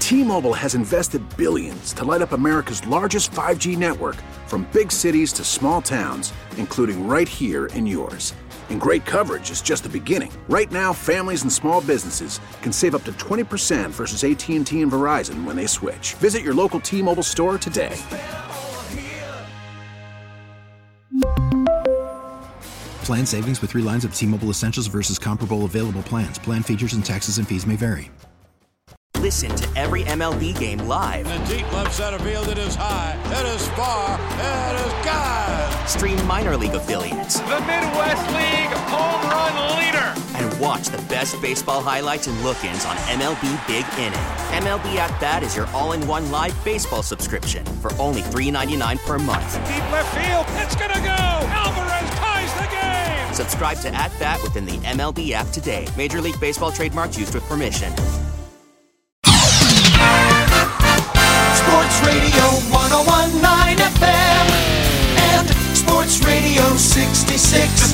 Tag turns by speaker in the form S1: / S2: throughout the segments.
S1: T-Mobile has invested billions to light up America's largest 5G network, from big cities to small towns, including right here in yours. And great coverage is just the beginning. Right now, families and small businesses can save up to 20% versus AT&T and Verizon when they switch. Visit your local T-Mobile store today.
S2: Plan savings with 3 lines of T-Mobile Essentials versus comparable available plans. Plan features and taxes and fees may vary.
S3: Listen to every MLB game live.
S4: In the deep left center field, it is high, it is far, it is gone.
S3: Stream minor league affiliates.
S5: The Midwest League home run leader.
S3: And watch the best baseball highlights and look-ins on MLB Big Inning. MLB At Bat is your all-in-one live baseball subscription for only $3.99 per month.
S5: Deep left field, it's gonna go. Alvarez ties the game.
S3: Subscribe to At Bat within the MLB app today. Major League Baseball trademarks used with permission.
S6: Sports Radio 101.9 FM and Sports Radio 66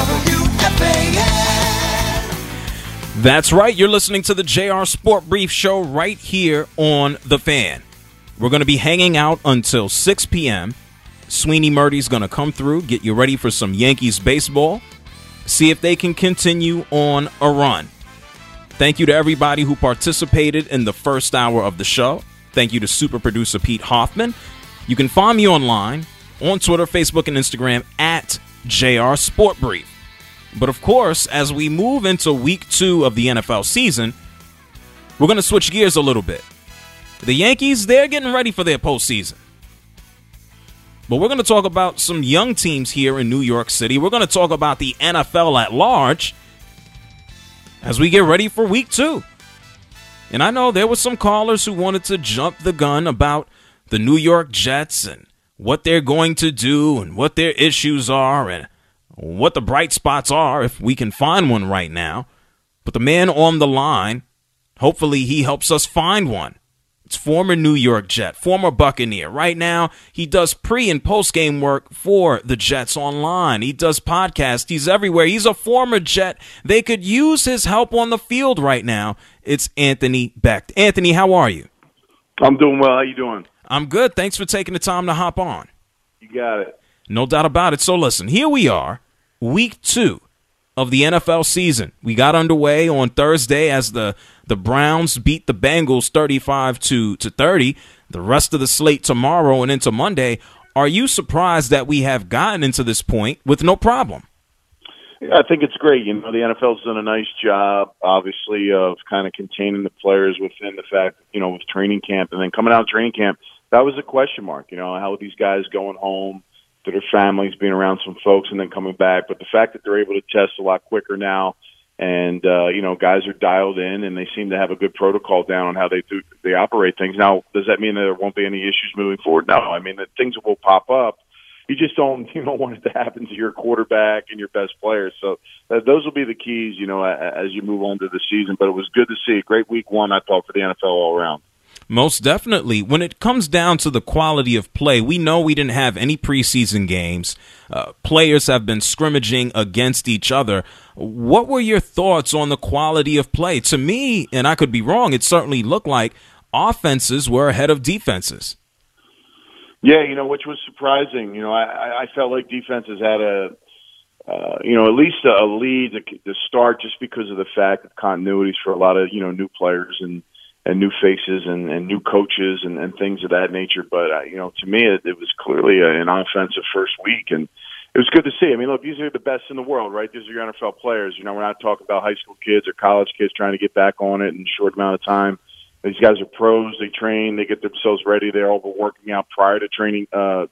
S6: WFAN.
S7: That's right. You're listening to the JR Sport Brief Show right here on The Fan. We're going to be hanging out until 6 p.m. Sweeney Murdy's going to come through, get you ready for some Yankees baseball, see if they can continue on a run. Thank you to everybody who participated in the first hour of the show. Thank you to super producer Pete Hoffman. You can find me online on Twitter, Facebook, and Instagram at JR Sport Brief. But of course, as we move into week 2 of the NFL season, we're going to switch gears a little bit. The Yankees, they're getting ready for their postseason. But we're going to talk about some young teams here in New York City. We're going to talk about the NFL at large as we get ready for week 2. And I know there were some callers who wanted to jump the gun about the New York Jets and what they're going to do and what their issues are and what the bright spots are, if we can find one right now. But the man on the line, hopefully he helps us find one. It's former New York Jet, former Buccaneer. Right now, he does pre- and post-game work for the Jets online. He does podcasts. He's everywhere. He's a former Jet. They could use his help on the field right now. It's Anthony Becht. Anthony, how are you?
S8: I'm doing well. How you doing?
S7: I'm good. Thanks for taking the time to hop on.
S8: You got it.
S7: No doubt about it. So listen, here we are, week 2 of the NFL season. We got underway on Thursday as the Browns beat the Bengals 35-30. The rest of the slate tomorrow and into Monday. Are you surprised that we have gotten into this point with no problem?
S8: I think it's great. You know, the NFL's done a nice job, obviously, of kind of containing the players within the fact, you know, with training camp. And then coming out of training camp, that was a question mark. You know, how are these guys going home to their families, being around some folks, and then coming back? But the fact that they're able to test a lot quicker now, and you know, guys are dialed in, and they seem to have a good protocol down on how they operate things. Now, does that mean that there won't be any issues moving forward? No, I mean that things will pop up. You just don't want it to happen to your quarterback and your best players. So those will be the keys, you know, as you move on to the season. But it was good to see a great week 1, I thought, for the NFL all around.
S7: Most definitely. When it comes down to the quality of play, we know we didn't have any preseason games. Players have been scrimmaging against each other. What were your thoughts on the quality of play? To me, and I could be wrong, it certainly looked like offenses were ahead of defenses.
S8: Yeah, you know, which was surprising. You know, I felt like defenses had you know, at least a lead to start, just because of the fact of continuities for a lot of, you know, new players and new faces and new coaches and things of that nature. But, you know, to me, it was clearly an offensive first week, and it was good to see. I mean, look, these are the best in the world, right? These are your NFL players. You know, we're not talking about high school kids or college kids trying to get back on it in a short amount of time. These guys are pros. They train. They get themselves ready. They're all working out prior to training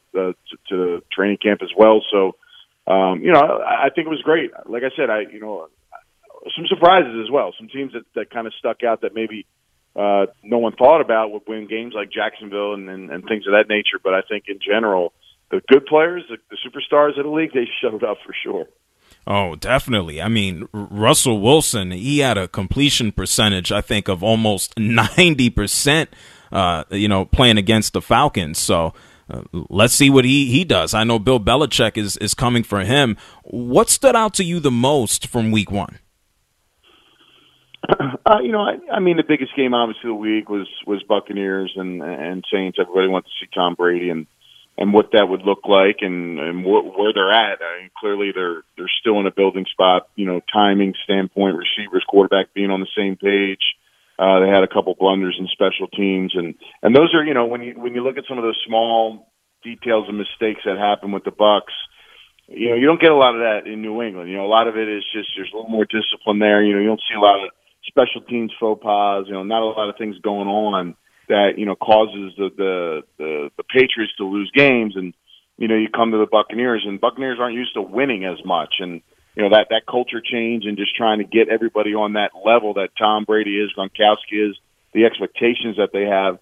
S8: to training camp as well. So, you know, I think it was great. Like I said, you know, some surprises as well. Some teams that kind of stuck out that maybe no one thought about would win games, like Jacksonville and things of that nature. But I think in general, the good players, the superstars of the league, they showed up for sure.
S7: Oh, definitely. I mean, Russell Wilson, he had a completion percentage, I think, of almost 90%, you know, playing against the Falcons. So let's see what he does. I know Bill Belichick is coming for him. What stood out to you the most from week 1?
S8: I mean, the biggest game obviously of the week was Buccaneers and Saints. Everybody wanted to see Tom Brady and what that would look like and where they're at. I mean, clearly they're still in a building spot. Timing standpoint, receivers, quarterback being on the same page. They had a couple blunders in special teams, and those are when you look at some of those small details and mistakes that happen with the Bucs. You don't get a lot of that in New England. A lot of it is just there's a little more discipline there. You don't see a lot of special teams faux pas. Not a lot of things going on that causes the Patriots to lose games. And you come to the Buccaneers, and Buccaneers aren't used to winning as much. And that culture change and just trying to get everybody on that level that Tom Brady is, Gronkowski is, the expectations that they have.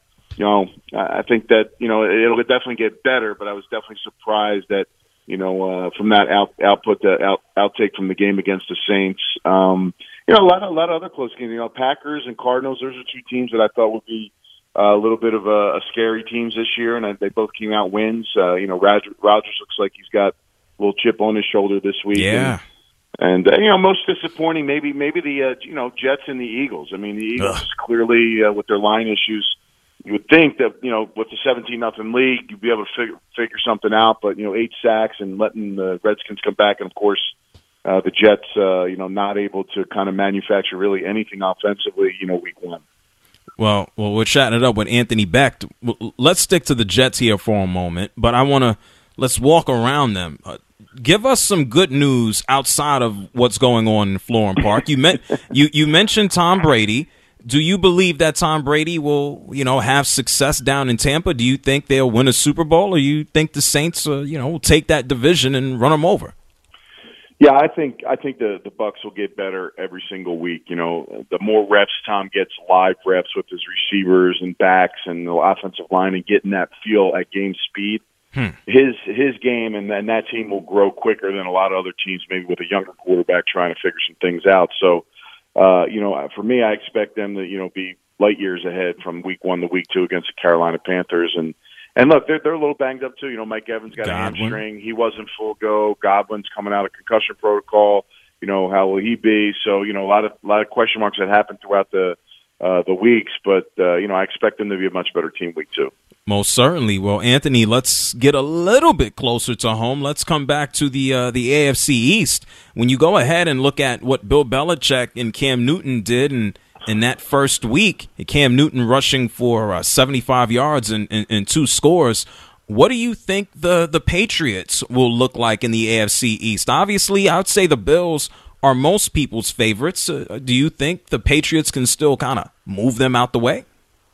S8: I think that it'll definitely get better. But I was definitely surprised that. From that outtake from the game against the Saints. A lot of other close games. Packers and Cardinals. Those are two teams that I thought would be a little bit of a scary teams this year, and they both came out wins. Rodgers looks like he's got a little chip on his shoulder this week.
S7: Yeah.
S8: And most disappointing, maybe the Jets and the Eagles. I mean, the Eagles clearly with their line issues. You would think that, with the 17-0 league, you'd be able to figure something out. But, 8 sacks and letting the Redskins come back. And, of course, the Jets, not able to kind of manufacture really anything offensively, week one.
S7: Well, we're chatting it up with Anthony Becht. Let's stick to the Jets here for a moment. But let's walk around them. Give us some good news outside of what's going on in Florham Park. You mentioned Tom Brady. Do you believe that Tom Brady will, have success down in Tampa? Do you think they'll win a Super Bowl, or you think the Saints, will take that division and run them over?
S8: Yeah, I think the Bucs will get better every single week. The more reps Tom gets, live reps with his receivers and backs and the offensive line, and getting that feel at game speed, his game and that team will grow quicker than a lot of other teams, maybe with a younger quarterback trying to figure some things out. So. For me, I expect them to, be light years ahead from week 1 to week 2 against the Carolina Panthers. And look, they're a little banged up too. Mike Evans got a hamstring. He wasn't full go. Godwin's coming out of concussion protocol. How will he be? So, a lot of question marks that happened throughout the weeks, but, I expect them to be a much better team week 2.
S7: Most certainly. Well, Anthony, let's get a little bit closer to home. Let's come back to the AFC East. When you go ahead and look at what Bill Belichick and Cam Newton did in that first week, Cam Newton rushing for 75 yards and 2 scores, what do you think the Patriots will look like in the AFC East? Obviously, I would say the Bills are most people's favorites. Do you think the Patriots can still kind of move them out the way?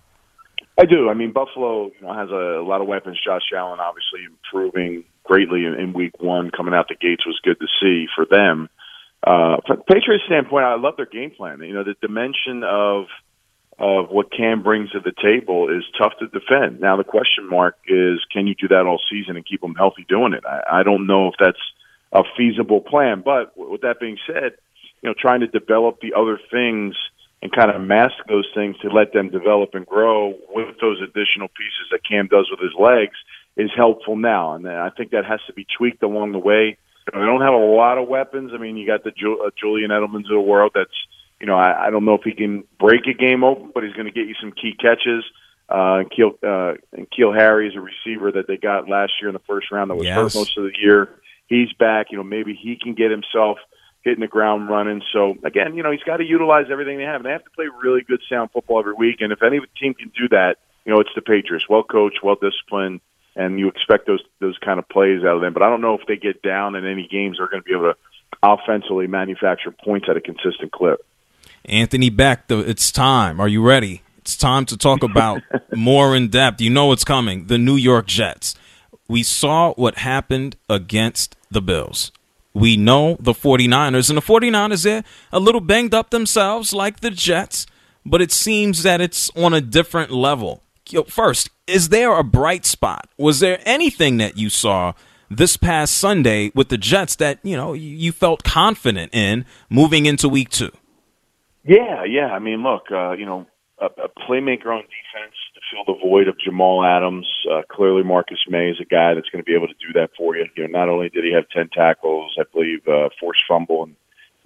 S8: I do. I mean, Buffalo has a lot of weapons. Josh Allen obviously improving greatly in week 1. Coming out the gates was good to see for them. From the Patriots standpoint, I love their game plan. The dimension of what Cam brings to the table is tough to defend. Now, the question mark is, can you do that all season and keep them healthy doing it? I don't know if that's a feasible plan. But with that being said, trying to develop the other things and kind of mask those things to let them develop and grow with those additional pieces that Cam does with his legs is helpful now. And I think that has to be tweaked along the way. They don't have a lot of weapons. I mean, you got the Julian Edelmans of the world that's, I don't know if he can break a game open, but he's going to get you some key catches. And Keel Harry is a receiver that they got last year in the first round that was hurt most of the year. He's back. Maybe he can get himself hitting the ground running. So, again, he's got to utilize everything they have. And they have to play really good, sound football every week. And if any team can do that, it's the Patriots. Well-coached, well-disciplined, and you expect those kind of plays out of them. But I don't know if they get down in any games, they're going to be able to offensively manufacture points at a consistent clip.
S7: Anthony Becht, it's time. Are you ready? It's time to talk about more in depth. You know it's coming. The New York Jets. We saw what happened against the Bills. We know the 49ers, and the 49ers, they're a little banged up themselves like the Jets, but it seems that it's on a different level. First, is there a bright spot? Was there anything that you saw this past Sunday with the Jets that, you felt confident in moving into week 2?
S8: Yeah. I mean, look, a playmaker on defense to fill the void of Jamal Adams. Clearly, Marcus May is a guy that's going to be able to do that for you. Not only did he have 10 tackles, I believe, forced fumble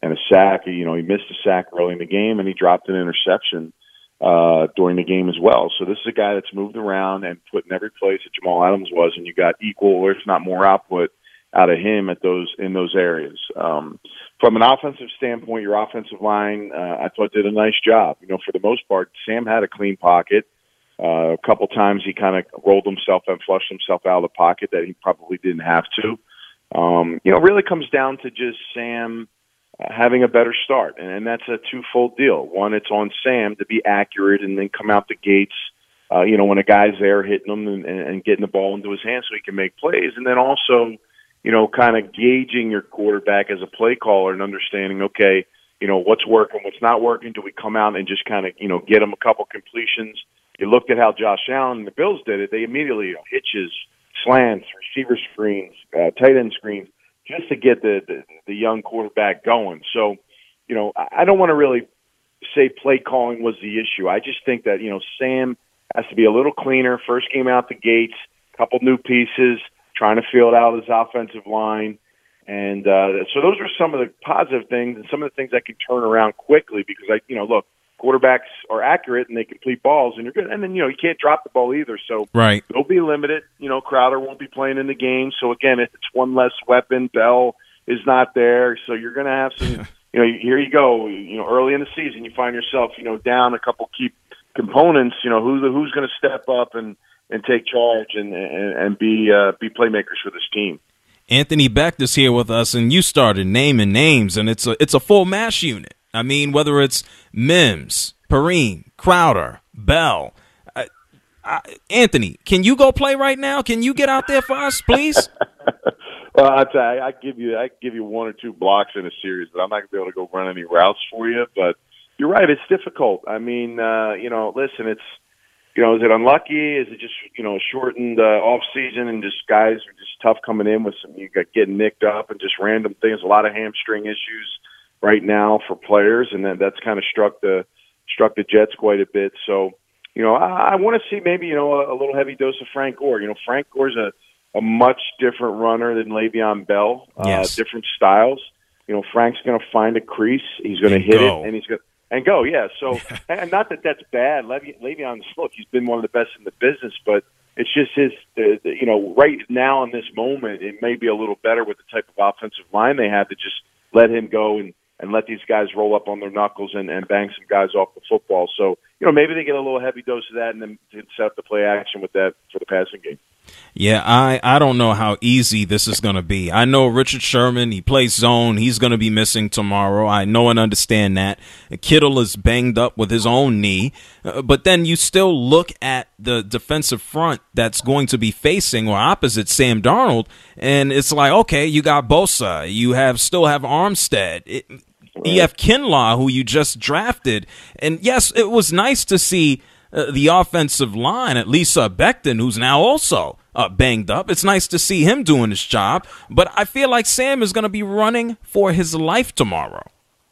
S8: a sack. You know, he missed a sack early in the game, and he dropped an interception during the game as well. So this is a guy that's moved around and put in every place that Jamal Adams was, and you got equal or if not more output out of him in those areas. From an offensive standpoint, your offensive line, I thought did a nice job. You know, for the most part, Sam had a clean pocket. A couple times he kind of rolled himself and flushed himself out of the pocket that he probably didn't have to. You know, it really comes down to just Sam having a better start, and that's a twofold deal. One, it's on Sam to be accurate and then come out the gates, you know, when a guy's there hitting him and getting the ball into his hands so he can make plays. And then also, you know, kind of gauging your quarterback as a play caller and understanding, okay, you know, what's working, what's not working. Do we come out and just kind of, you know, get him a couple completions? You looked at how Josh Allen and the Bills did it. They immediately, you know, hitches, slants, receiver screens, tight end screens, just to get the young quarterback going. So, you know, I don't want to really say play calling was the issue. I just think that, you know, Sam has to be a little cleaner. First game out the gates, couple new pieces, trying to fill out his offensive line. And so those are some of the positive things and some of the things that can turn around quickly because, look, quarterbacks are accurate and they complete balls and you're good. And then, you know, you can't drop the ball either. So
S7: right.
S8: They'll be limited. You know, Crowder won't be playing in the game. So, again, it's one less weapon. Bell is not there. So you're going to have some, you know, here you go. You know, early in the season, you find yourself, you know, down a couple key components. You know, who's going to step up and take charge and be playmakers for this team.
S7: Anthony Becht is here with us, and you started naming names, and it's a full mash unit. I mean, whether it's Mims, Perrine, Crowder, Bell. Anthony, can you go play right now? Can you get out there for us, please?
S8: Well, I'll tell you, I give you one or two blocks in a series, but I'm not going to be able to go run any routes for you. But you're right, it's difficult. I mean, you know, listen, it's, you know, is it unlucky? Is it just, you know, a shortened off season and just guys are just tough coming in with some, you got getting nicked up and just random things, a lot of hamstring issues right now for players, and that's kind of struck the Jets quite a bit. So, you know, I want to see maybe, you know, a little heavy dose of Frank Gore. You know, Frank Gore's a much different runner than Le'Veon Bell.
S7: Yes.
S8: Different styles. You know, Frank's going to find a crease. He's going to hit it, and he's going to. And go, yeah. So, and not that that's bad. Le'Veon's, look, he's been one of the best in the business, but it's just his, you know, right now in this moment, it may be a little better with the type of offensive line they have to just let him go and let these guys roll up on their knuckles and bang some guys off the football. So, you know, maybe they get a little heavy dose of that and then set up the play action with that for the passing game.
S7: Yeah, I don't know how easy this is going to be. I know Richard Sherman, he plays zone. He's going to be missing tomorrow. I know and understand that. Kittle is banged up with his own knee. But then you still look at the defensive front that's going to be facing or opposite Sam Darnold, and it's like, okay, you got Bosa. You still have Armstead. E.F. Kinlaw, who you just drafted. And, yes, it was nice to see the offensive line, at least Becton, who's now also banged up. It's nice to see him doing his job, but I feel like Sam is going to be running for his life tomorrow.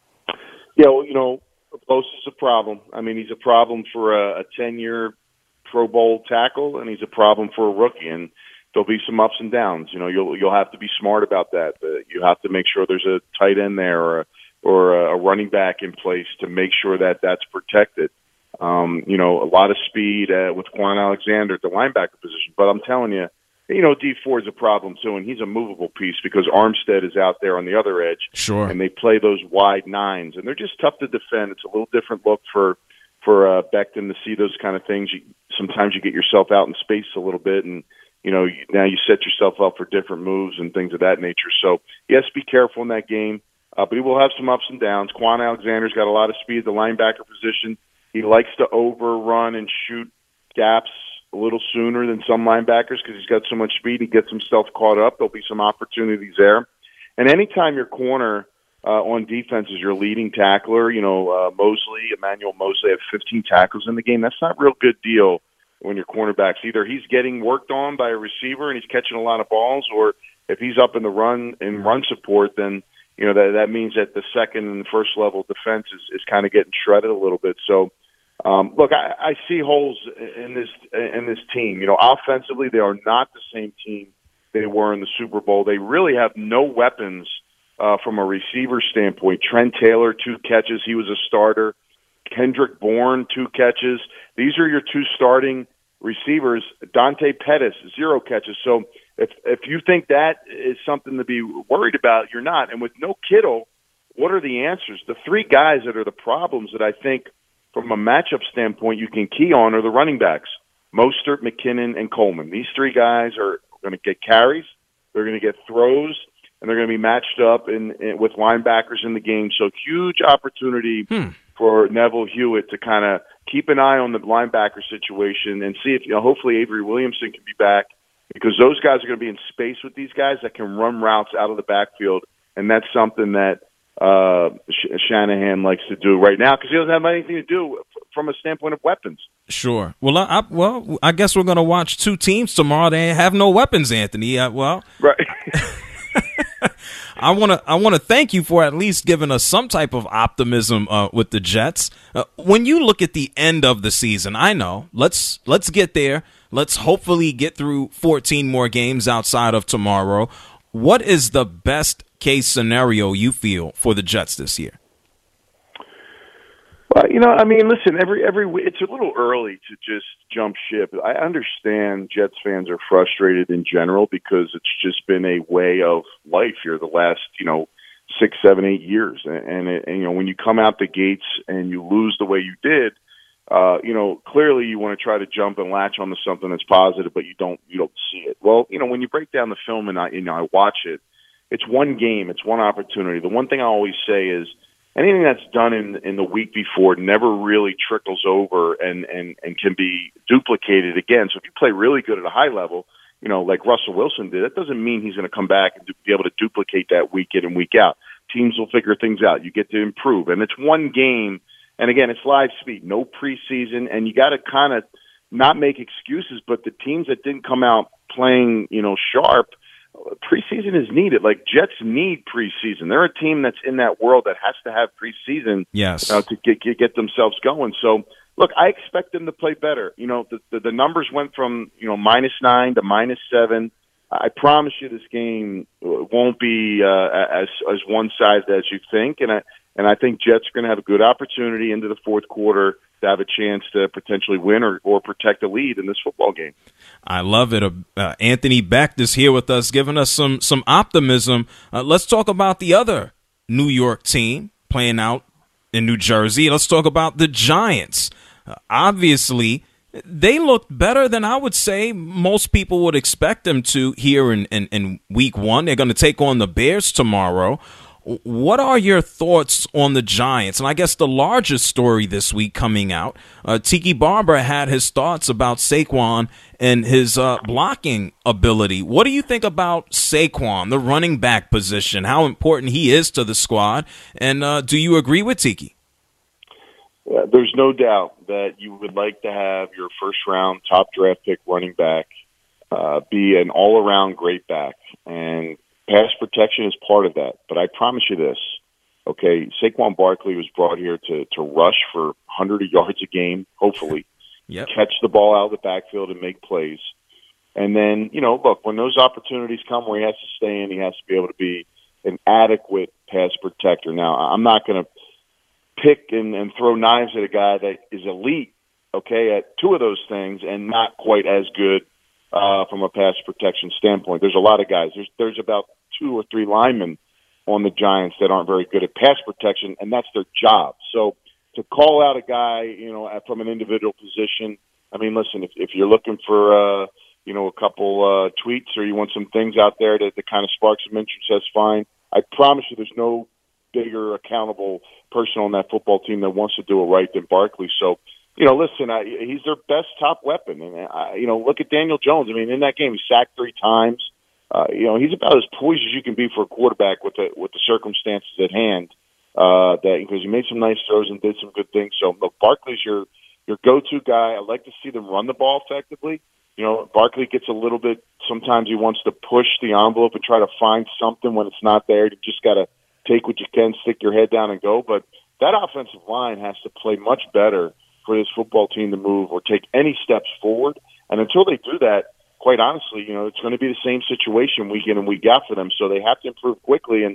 S8: Yeah, well, you know, Bosa's a problem. I mean, he's a problem for a 10-year Pro Bowl tackle, and he's a problem for a rookie, and there'll be some ups and downs. You know, you'll have to be smart about that. You have to make sure there's a tight end there or a running back in place to make sure that that's protected. You know, a lot of speed with Quan Alexander at the linebacker position. But I'm telling you, you know, D Ford is a problem too, and he's a movable piece because Armstead is out there on the other edge.
S7: Sure.
S8: And they play those wide nines, and they're just tough to defend. It's a little different look for Becton to see those kind of things. Sometimes you get yourself out in space a little bit, and, you know, now you set yourself up for different moves and things of that nature. So, yes, be careful in that game. But he will have some ups and downs. Quan Alexander's got a lot of speed at the linebacker position. He likes to overrun and shoot gaps a little sooner than some linebackers because he's got so much speed. He gets himself caught up. There'll be some opportunities there. And anytime your corner on defense is your leading tackler, you know, Emmanuel Mosley had 15 tackles in the game. That's not a real good deal when your cornerback's either he's getting worked on by a receiver and he's catching a lot of balls, or if he's up in the run support, then, you know, that means that the second and first level defense is kind of getting shredded a little bit. So, look, I see holes in this team. You know, offensively, they are not the same team they were in the Super Bowl. They really have no weapons from a receiver standpoint. Trent Taylor, 2 catches. He was a starter. Kendrick Bourne, 2 catches. These are your 2 starting receivers. Dante Pettis, 0 catches. So if you think that is something to be worried about, you're not. And with no Kittle, what are the answers? The 3 guys that are the problems that I think from a matchup standpoint you can key on are the running backs, Mostert, McKinnon, and Coleman. These 3 guys are going to get carries, they're going to get throws, and they're going to be matched up with linebackers in the game. So huge opportunity for Neville Hewitt to kind of keep an eye on the linebacker situation and see if, hopefully Avery Williamson can be back, because those guys are going to be in space with these guys that can run routes out of the backfield, and that's something that Shanahan likes to do right now because he doesn't have anything to do from a standpoint of weapons.
S7: Sure. Well, I guess we're going to watch 2 teams tomorrow. They have no weapons, Anthony.
S8: Right.
S7: I want to thank you for at least giving us some type of optimism with the Jets. When you look at the end of the season, I know let's get there. Let's hopefully get through 14 more games outside of tomorrow. What is the best case scenario you feel for the Jets this year?
S8: Well, listen, every it's a little early to just jump ship. I understand Jets fans are frustrated in general because it's just been a way of life here the last, 6, 7, 8 years. And when you come out the gates and you lose the way you did, clearly you want to try to jump and latch onto something that's positive, but you don't see it. Well, when you break down the film and I watch it, it's one game, it's one opportunity. The one thing I always say is anything that's done in the week before never really trickles over and can be duplicated again. So if you play really good at a high level, like Russell Wilson did, that doesn't mean he's going to come back and be able to duplicate that week in and week out. Teams will figure things out. You get to improve. And it's one game. And again, it's live speed, no preseason, and you got to kind of not make excuses. But the teams that didn't come out playing, sharp, preseason is needed. Like Jets need preseason. They're a team that's in that world that has to have preseason,
S7: yes,
S8: to get themselves going. So, look, I expect them to play better. The numbers went from -9 to -7. I promise you, this game won't be as one-sided as you think, and I think Jets are going to have a good opportunity into the fourth quarter to have a chance to potentially win or protect a lead in this football game.
S7: I love it. Anthony Becht is here with us, giving us some optimism. Let's talk about the other New York team playing out in New Jersey. Let's talk about the Giants. Obviously, they looked better than I would say most people would expect them to here in week 1. They're going to take on the Bears tomorrow. What are your thoughts on the Giants? And I guess the largest story this week coming out, Tiki Barber had his thoughts about Saquon and his blocking ability. What do you think about Saquon, the running back position, how important he is to the squad? And do you agree with Tiki?
S8: There's no doubt that you would like to have your first-round top draft pick running back be an all-around great back. And pass protection is part of that. But I promise you this, okay, Saquon Barkley was brought here to rush for 100 yards a game, hopefully, catch the ball out of the backfield and make plays. And then, look, when those opportunities come where he has to stay in, he has to be able to be an adequate pass protector. Now, I'm not going to pick and throw knives at a guy that is elite, okay, at 2 of those things and not quite as good from a pass protection standpoint. There's a lot of guys. There's about 2 or 3 linemen on the Giants that aren't very good at pass protection, and that's their job. So to call out a guy, from an individual position, I mean, listen, if you're looking for, a couple tweets or you want some things out there to kind of spark some interest, that's fine. I promise you there's no bigger accountable person on that football team that wants to do it right than Barkley. So, listen, he's their best top weapon. And, look at Daniel Jones. I mean, in that game, he sacked 3 times. He's about as poised as you can be for a quarterback with the circumstances at hand, because he made some nice throws and did some good things. So, look, Barkley's your go-to guy. I like to see them run the ball effectively. Barkley gets a little bit, sometimes he wants to push the envelope and try to find something when it's not there. You just got to take what you can, stick your head down and go. But that offensive line has to play much better for this football team to move or take any steps forward. And until they do that, quite honestly, it's going to be the same situation week in and week out for them. So they have to improve quickly. And,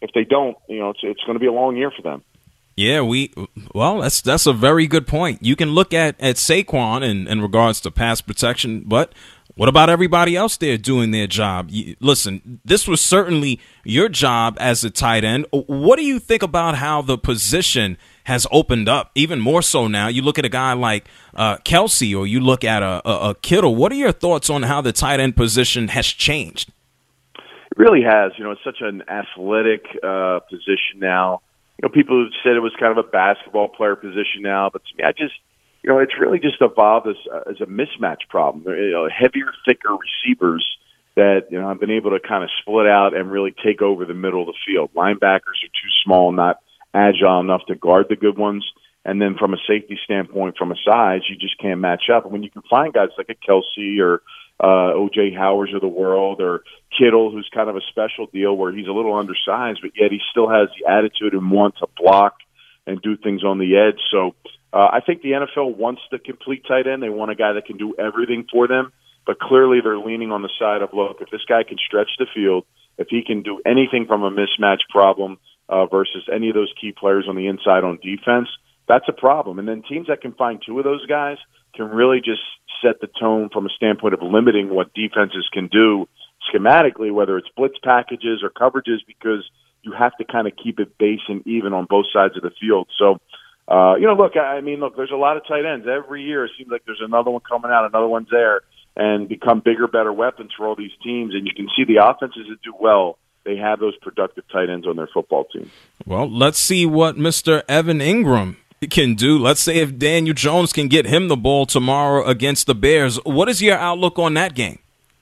S8: if they don't, it's going to be a long year for them.
S7: Yeah, that's a very good point. You can look at Saquon in regards to pass protection, but what about everybody else there doing their job? Listen, this was certainly your job as a tight end. What do you think about how the position has opened up even more so now? You look at a guy like Kelsey, or you look at a Kittle. What are your thoughts on how the tight end position has changed?
S8: It really has. It's such an athletic position now. People said it was kind of a basketball player position now, but to me, it's really just evolved as a mismatch problem. Heavier, thicker receivers that have been able to kind of split out and really take over the middle of the field. Linebackers are too small, not agile enough to guard the good ones. And then from a safety standpoint, from a size, you just can't match up. And when you can find guys like a Kelsey or O.J. Howards of the world, or Kittle, who's kind of a special deal where he's a little undersized, but yet he still has the attitude and want to block and do things on the edge. So I think the NFL wants the complete tight end. They want a guy that can do everything for them, but clearly they're leaning on the side of, look, if this guy can stretch the field, if he can do anything from a mismatch problem versus any of those key players on the inside on defense, that's a problem. And then teams that can find two of those guys can really just set the tone from a standpoint of limiting what defenses can do schematically, whether it's blitz packages or coverages, because you have to kind of keep it base and even on both sides of the field. So, look, there's a lot of tight ends. Every year it seems like there's another one coming out, another one's there, and become bigger, better weapons for all these teams. And you can see the offenses that do well, they have those productive tight ends on their football team.
S7: Well, let's see what Mr. Evan Ingram can do. Let's say if Daniel Jones can get him the ball tomorrow against the Bears. What is your outlook on that game?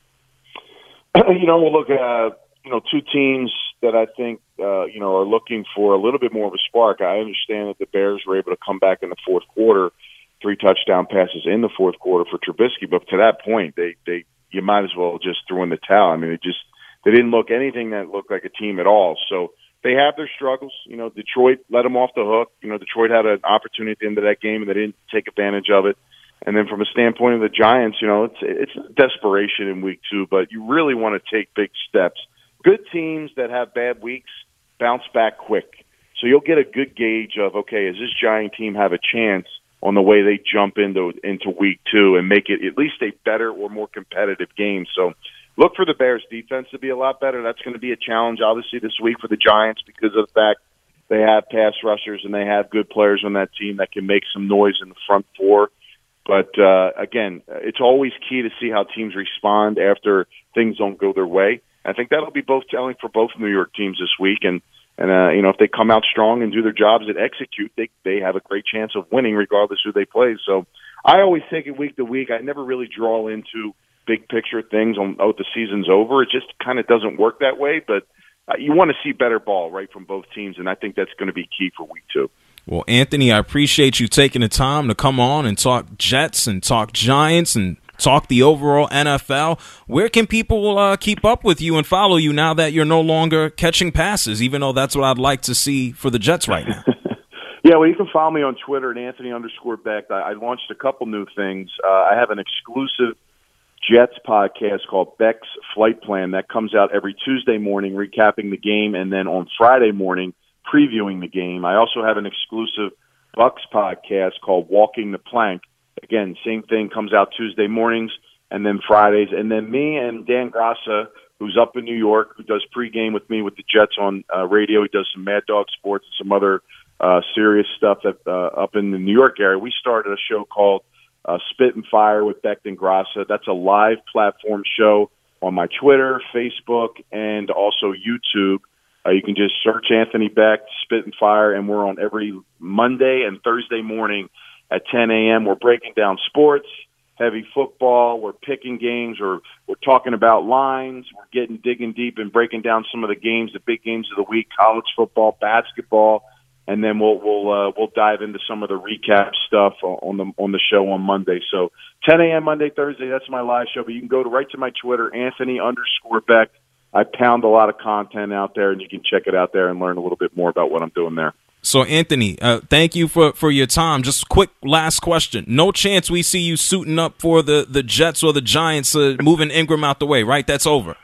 S8: We'll look at, two teams that I think, are looking for a little bit more of a spark. I understand that the Bears were able to come back in the fourth quarter, 3 touchdown passes in the fourth quarter for Trubisky, but to that point, you might as well just throw in the towel. I mean, they didn't look anything that looked like a team at all. So they have their struggles. Detroit let them off the hook. Detroit had an opportunity at the end of that game, and they didn't take advantage of it. And then from a standpoint of the Giants, it's desperation in week 2, but you really want to take big steps. Good teams that have bad weeks bounce back quick. So you'll get a good gauge of, okay, does this Giant team have a chance on the way they jump into week 2 and make it at least a better or more competitive game? So look for the Bears defense to be a lot better. That's going to be a challenge, obviously, this week for the Giants because of the fact they have pass rushers and they have good players on that team that can make some noise in the front four. But, again, it's always key to see how teams respond after things don't go their way. I think that'll be both telling for both New York teams this week. And if they come out strong and do their jobs and execute, they have a great chance of winning regardless who they play. So I always take it week to week. I never really draw into big picture things on, the season's over. It just kind of doesn't work that way. But you want to see better ball, right, from both teams, and I think that's going to be key for week 2.
S7: Well, Anthony, I appreciate you taking the time to come on and talk Jets and talk Giants and talk the overall NFL. Where can people keep up with you and follow you now that you're no longer catching passes, even though that's what I'd like to see for the Jets right now?
S8: Yeah, well, you can follow me on Twitter at Anthony_Becht. I launched a couple new things. I have an exclusive Jets podcast called Beck's Flight Plan that comes out every Tuesday morning recapping the game, and then on Friday morning previewing the game. I also have an exclusive Bucks podcast called Walking the Plank. Again, same thing, comes out Tuesday mornings and then Fridays. And then me and Dan Grassa, who's up in New York, who does pregame with me with the Jets on radio. He does some Mad Dog Sports and some other serious stuff that up in the New York area. We started a show called Spit and Fire with Becht and Grassa. That's a live platform show on my Twitter, Facebook, and also YouTube. You can just search Anthony Becht, Spit and Fire, and we're on every Monday and Thursday morning at 10 a.m. We're breaking down sports, heavy football. We're picking games, or we're talking about lines. We're digging deep and breaking down some of the games, the big games of the week, college football, basketball, and then we'll dive into some of the recap stuff on the show on Monday. So 10 a.m. Monday, Thursday, that's my live show. But you can go right to my Twitter, Anthony_Becht. I pound a lot of content out there, and you can check it out there and learn a little bit more about what I'm doing there.
S7: So, Anthony, thank you for your time. Just quick last question. No chance we see you suiting up for the Jets or the Giants moving Ingram out the way, right? That's over.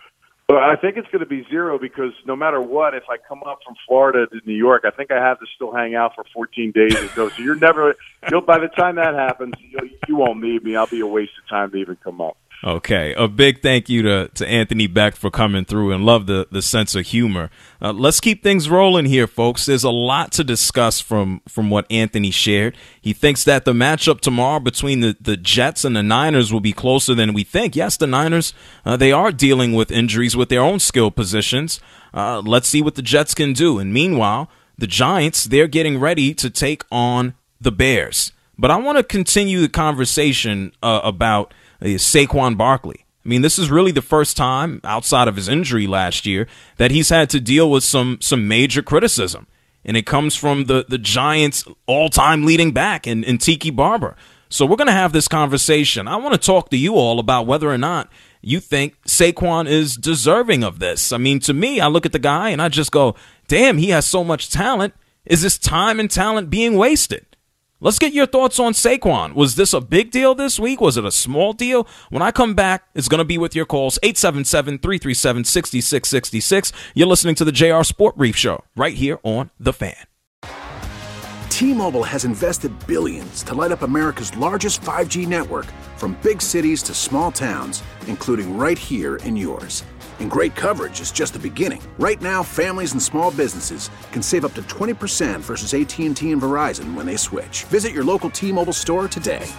S8: Well, I think it's going to be 0 because no matter what, if I come up from Florida to New York, I think I have to still hang out for 14 days or so. So by the time that happens, you won't need me. I'll be a waste of time to even come up.
S7: Okay, a big thank you to Anthony Beck for coming through, and love the sense of humor. Let's keep things rolling here, folks. There's a lot to discuss from what Anthony shared. He thinks that the matchup tomorrow between the Jets and the Niners will be closer than we think. Yes, the Niners, they are dealing with injuries with their own skill positions. Let's see what the Jets can do. And meanwhile, the Giants, they're getting ready to take on the Bears. But I want to continue the conversation about Saquon Barkley. I mean, this is really the first time outside of his injury last year that he's had to deal with some major criticism. And it comes from the Giants' all-time leading back in Tiki Barber. So we're going to have this conversation. I want to talk to you all about whether or not you think Saquon is deserving of this. I mean, to me, I look at the guy and I just go, damn, he has so much talent. Is this time and talent being wasted? Let's get your thoughts on Saquon. Was this a big deal this week? Was it a small deal? When I come back, it's going to be with your calls, 877-337-6666. You're listening to the JR Sport Brief Show right here on The Fan.
S1: T-Mobile has invested billions to light up America's largest 5G network, from big cities to small towns, including right here in yours. And great coverage is just the beginning. Right now, families and small businesses can save up to 20% versus AT&T and Verizon when they switch. Visit your local T-Mobile store today.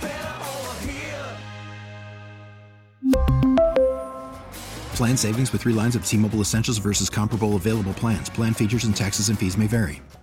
S2: Plan savings with 3 lines of T-Mobile Essentials versus comparable available plans. Plan features and taxes and fees may vary.